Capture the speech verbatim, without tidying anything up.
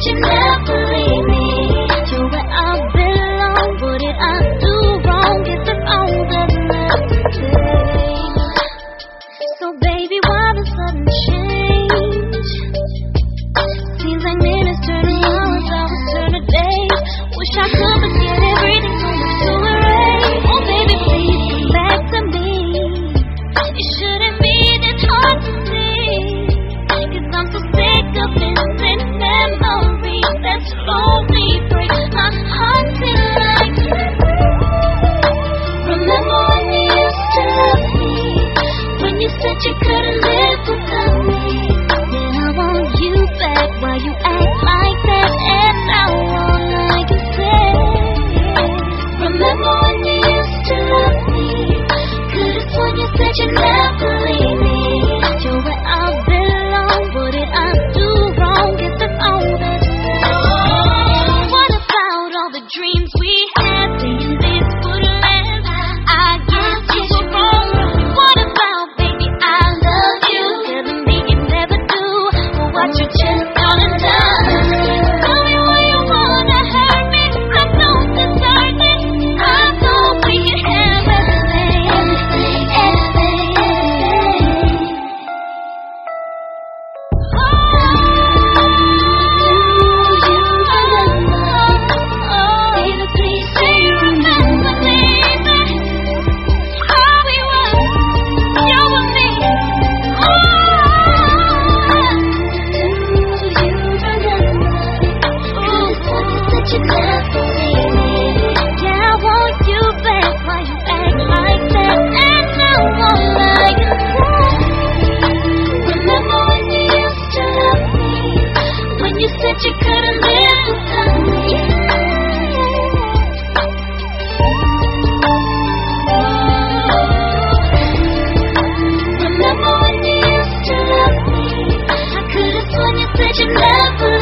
you never leave me. You're where I belong. What did I do wrong? Guess that's all that's left to say. So baby, why the sudden change? Seems like minutes turn to hours, hours turn to days. Wish I could forget everything so much to erase. Oh baby, please come back to me. It shouldn't be this hard to see, 'cause I'm so sick of missing memories that slowly break my heart till like you. Remember when you used to love me, when you said you couldn't live without me. Then I want you back, why you act like that, and I want like you said. Remember when you used to love me, could've sworn you said you'd never leave me. You're where I belong. What did I do wrong? Guess that's all that's left. What about all the dreams we had, saying this would last? I guess you were wrong. What about, baby, I love you, telling me you never do, but watch your chest down and down. Tell me why you wanna hurt me, I don't deserve it. I thought we could have everything, everything, everything, everything. Oh, do you remember? Baby, please say you remember me. How we were, you and me. Oh, do you remember? Could've sworn you said you'd never leave me. Yeah, I want you back, why you act like that, and I won't lie, you said. Remember when you used to love me, when you said you couldn't live without me. Remember when you used to love me, I could've sworn you said you'd never